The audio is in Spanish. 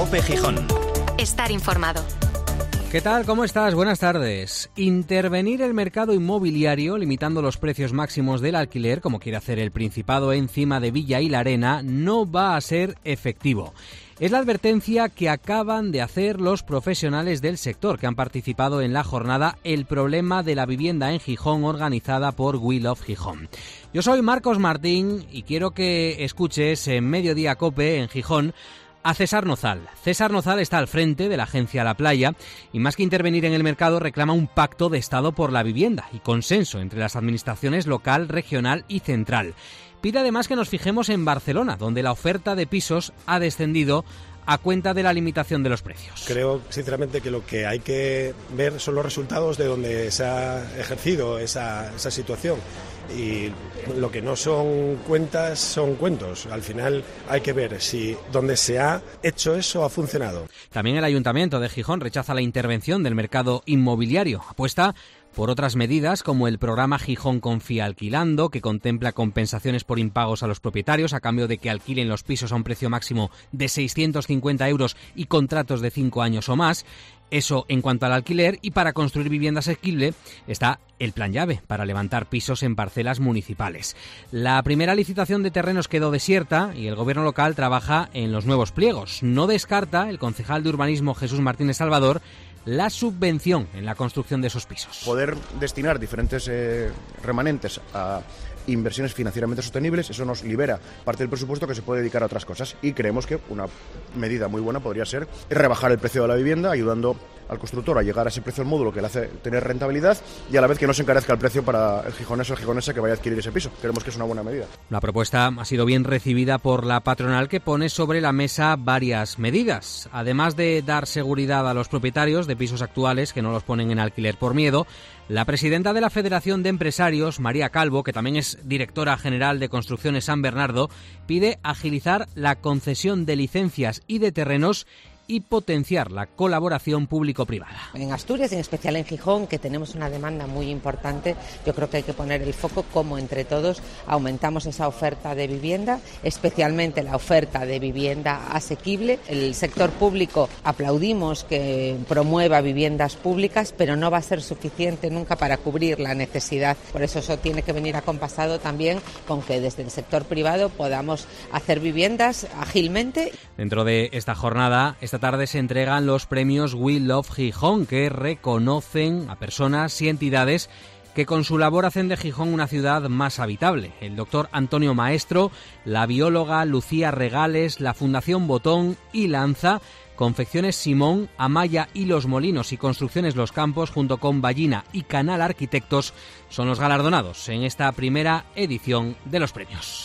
COPE Gijón. Estar informado. ¿Qué tal? ¿Cómo estás? Buenas tardes. Intervenir el mercado inmobiliario limitando los precios máximos del alquiler, como quiere hacer el Principado encima de Villa y La Arena, no va a ser efectivo. Es la advertencia que acaban de hacer los profesionales del sector que han participado en la jornada El problema de la vivienda en Gijón, organizada por We Love Gijón. Yo soy Marcos Martín y quiero que escuches en Mediodía COPE en Gijón a César Nozal. César Nozal está al frente de la agencia La Playa y más que intervenir en el mercado reclama un pacto de Estado por la vivienda y consenso entre las administraciones local, regional y central. Pide además que nos fijemos en Barcelona, donde la oferta de pisos ha descendido a cuenta de la limitación de los precios. Creo sinceramente que lo que hay que ver son los resultados de donde se ha ejercido esa situación. Y lo que no son cuentas son cuentos. Al final hay que ver si donde se ha hecho eso ha funcionado. También el Ayuntamiento de Gijón rechaza la intervención del mercado inmobiliario. Apuesta por otras medidas como el programa Gijón Confía Alquilando, que contempla compensaciones por impagos a los propietarios a cambio de que alquilen los pisos a un precio máximo de 650 euros y contratos de 5 años o más. Eso en cuanto al alquiler, y para construir vivienda asequible está el Plan Llave para levantar pisos en parcelas municipales. La primera licitación de terrenos quedó desierta y el gobierno local trabaja en los nuevos pliegos. No descarta el concejal de urbanismo Jesús Martínez Salvador la subvención en la construcción de esos pisos. Poder destinar diferentes remanentes a inversiones financieramente sostenibles, eso nos libera parte del presupuesto que se puede dedicar a otras cosas, y creemos que una medida muy buena podría ser rebajar el precio de la vivienda, ayudando al constructor a llegar a ese precio del módulo que le hace tener rentabilidad, y a la vez que no se encarezca el precio para el gijonés o el gijonesa que vaya a adquirir ese piso. Creemos que es una buena medida. La propuesta ha sido bien recibida por la patronal, que pone sobre la mesa varias medidas. Además de dar seguridad a los propietarios de pisos actuales que no los ponen en alquiler por miedo, la presidenta de la Federación de Empresarios, María Calvo, que también es directora general de Construcciones San Bernardo, pide agilizar la concesión de licencias y de terrenos y potenciar la colaboración público-privada. En Asturias, en especial en Gijón, que tenemos una demanda muy importante, yo creo que hay que poner el foco cómo entre todos aumentamos esa oferta de vivienda, especialmente la oferta de vivienda asequible. El sector público aplaudimos que promueva viviendas públicas, pero no va a ser suficiente nunca para cubrir la necesidad. Por eso tiene que venir acompasado también con que desde el sector privado podamos hacer viviendas ágilmente. Dentro de esta jornada, esta tarde se entregan los premios We Love Gijón, que reconocen a personas y entidades que con su labor hacen de Gijón una ciudad más habitable. El doctor Antonio Maestro, la bióloga Lucía Regales, la Fundación Botón y Lanza, Confecciones Simón, Amaya y Los Molinos y Construcciones Los Campos, junto con Ballina y Canal Arquitectos, son los galardonados en esta primera edición de los premios.